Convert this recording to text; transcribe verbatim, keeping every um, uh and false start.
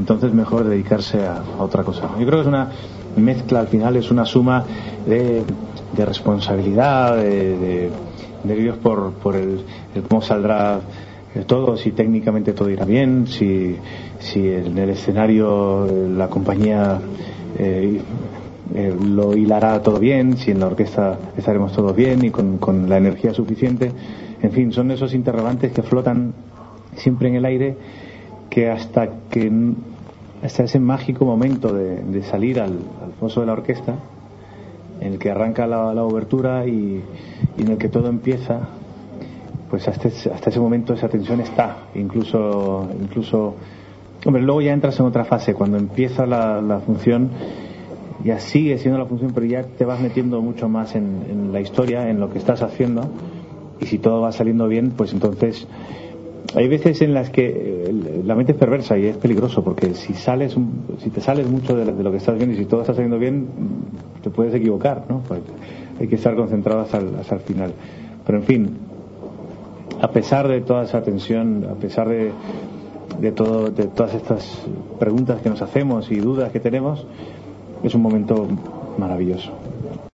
entonces mejor dedicarse a, a otra cosa. Yo creo que es una mezcla, al final es una suma de, de responsabilidad, de, de nervios por, por el, el cómo saldrá todo, si técnicamente todo irá bien, si, si en el escenario la compañía eh, eh, lo hilará todo bien, si en la orquesta estaremos todos bien y con, con la energía suficiente. En fin, son esos interrogantes que flotan siempre en el aire, que hasta que hasta ese mágico momento de, de salir al, al foso de la orquesta, en el que arranca la, la obertura y, y en el que todo empieza, pues hasta ese, hasta ese momento esa tensión está. Incluso, incluso, hombre, luego ya entras en otra fase. Cuando empieza la, la función, ya sigue siendo la función, pero ya te vas metiendo mucho más en, en la historia, en lo que estás haciendo, y si todo va saliendo bien, pues entonces hay veces en las que la mente es perversa y es peligroso, porque si sales, si te sales mucho de, de lo que estás viendo y si todo está saliendo bien, te puedes equivocar, ¿no? Pues hay que estar concentrado hasta el, hasta el final. Pero en fin, a pesar de toda esa tensión, a pesar de, de todo, de todas estas preguntas que nos hacemos y dudas que tenemos, es un momento maravilloso.